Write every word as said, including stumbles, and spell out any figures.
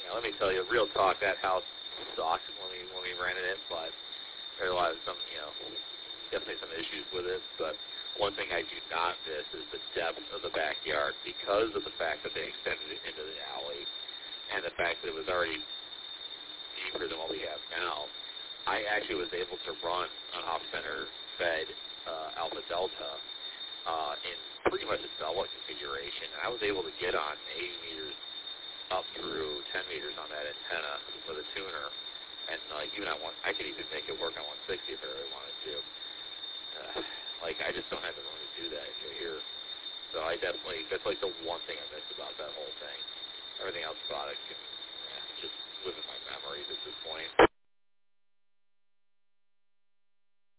know, let me tell you, real talk, that house sucked when we when we rented it, but there are a lot of some, you know, definitely some issues with it. But one thing I do not miss is the depth of the backyard because of the fact that they extended it into the alley and the fact that it was already deeper than what we have now. I actually was able to run an off-center fed uh, Alpha Delta uh, in pretty much a Velvet configuration. And I was able to get on eighty meters up through ten meters on that antenna with a tuner. And like even I want, I could even make it work on one sixty if I really wanted to. Uh, like I just don't have the room to do that here. So I definitely, that's like the one thing I miss about that whole thing. Everything else about it can yeah, just live in my memories at this point.